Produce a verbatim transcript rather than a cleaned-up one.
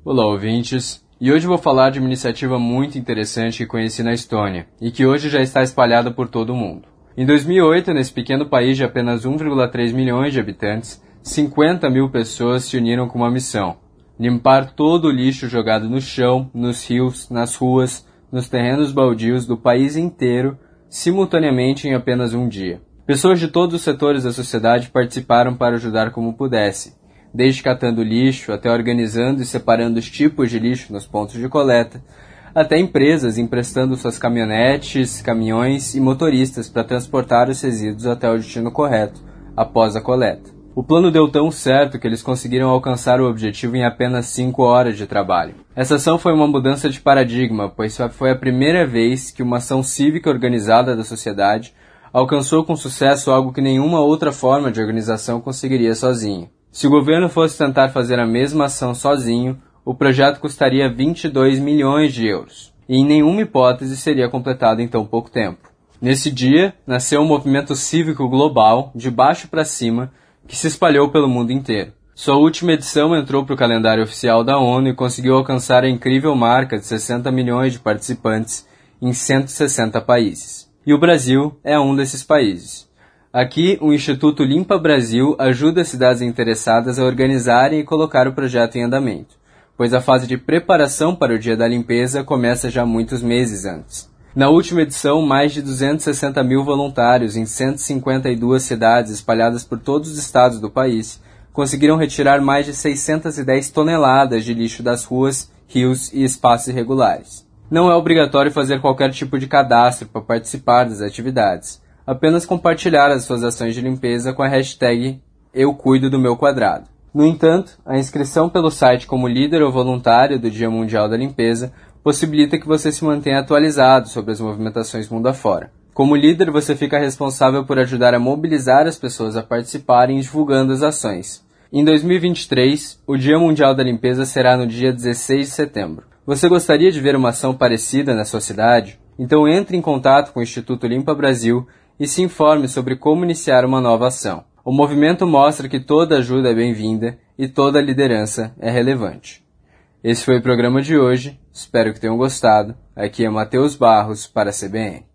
Olá, ouvintes! E hoje vou falar de uma iniciativa muito interessante que conheci na Estônia e que hoje já está espalhada por todo o mundo. Em dois mil e oito, nesse pequeno país de apenas um vírgula três milhões de habitantes, cinquenta mil pessoas se uniram com uma missão: limpar todo o lixo jogado no chão, nos rios, nas ruas, nos terrenos baldios do país inteiro, simultaneamente em apenas um dia. Pessoas de todos os setores da sociedade participaram para ajudar como pudessem, desde catando lixo até organizando e separando os tipos de lixo nos pontos de coleta, até empresas emprestando suas caminhonetes, caminhões e motoristas para transportar os resíduos até o destino correto, após a coleta. O plano deu tão certo que eles conseguiram alcançar o objetivo em apenas cinco horas de trabalho. Essa ação foi uma mudança de paradigma, pois foi a primeira vez que uma ação cívica organizada da sociedade alcançou com sucesso algo que nenhuma outra forma de organização conseguiria sozinho. Se o governo fosse tentar fazer a mesma ação sozinho, o projeto custaria vinte e dois milhões de euros, e em nenhuma hipótese seria completado em tão pouco tempo. Nesse dia, nasceu um movimento cívico global, de baixo para cima, que se espalhou pelo mundo inteiro. Sua última edição entrou para o calendário oficial da ONU e conseguiu alcançar a incrível marca de sessenta milhões de participantes em cento e sessenta países. E o Brasil é um desses países. Aqui, o Instituto Limpa Brasil ajuda as cidades interessadas a organizarem e colocar o projeto em andamento, pois a fase de preparação para o Dia da Limpeza começa já muitos meses antes. Na última edição, mais de duzentos e sessenta mil voluntários em cento e cinquenta e duas cidades espalhadas por todos os estados do país conseguiram retirar mais de seiscentas e dez toneladas de lixo das ruas, rios e espaços irregulares. Não é obrigatório fazer qualquer tipo de cadastro para participar das atividades, apenas compartilhar as suas ações de limpeza com a hashtag Eu Cuido do Meu Quadrado. No entanto, a inscrição pelo site como líder ou voluntário do Dia Mundial da Limpeza possibilita que você se mantenha atualizado sobre as movimentações mundo afora. Como líder, você fica responsável por ajudar a mobilizar as pessoas a participarem divulgando as ações. Em dois mil e vinte e três, o Dia Mundial da Limpeza será no dia dezesseis de setembro. Você gostaria de ver uma ação parecida na sua cidade? Então entre em contato com o Instituto Limpa Brasil e se informe sobre como iniciar uma nova ação. O movimento mostra que toda ajuda é bem-vinda e toda liderança é relevante. Esse foi o programa de hoje, espero que tenham gostado. Aqui é Matheus Barros para a C B N.